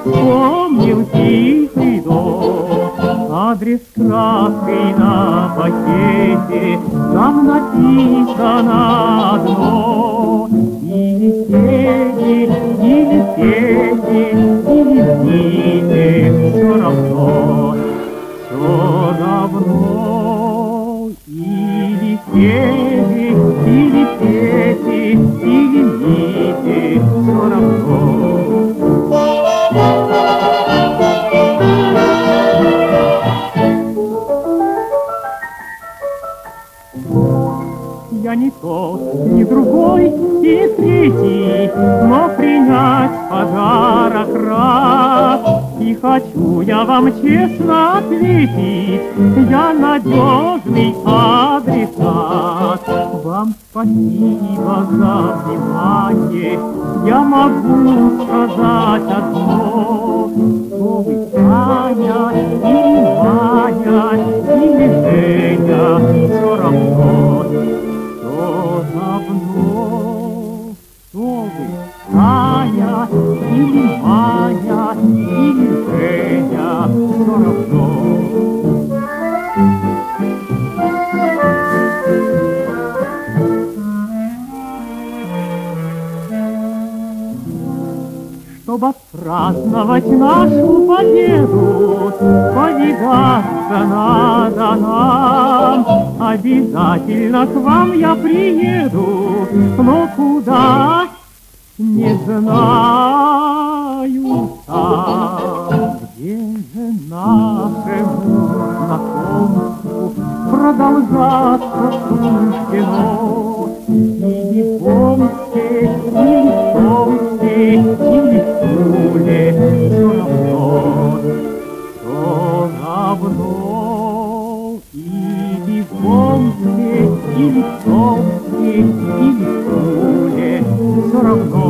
Помнил тихий дом, адрес краской на пакете, там написано одно. Или сети, или сети, или птицы, все равно, все равно. Или сети, или сети, или нити, все равно. Я не тот, ни другой, и третий, но принять подарок рад. И хочу я вам честно ответить, я надежный адресат. Вам спасибо за внимание, я могу сказать одно. Что вы, Таня, или Маня, или Женя, все равно. Кто вы, Таня, или Маня, или Женя, все равно. Чтобы отпраздновать нашу победу, повидаться надо нам. Обязательно к вам я приеду, но куда, не знаю сам. Где же нашему знакомству продолжаться суждено? Или в Омске, или в Томске, или в Туле, все равно, все равно. Или в Омске, или в Томске, или в Туле, все равно.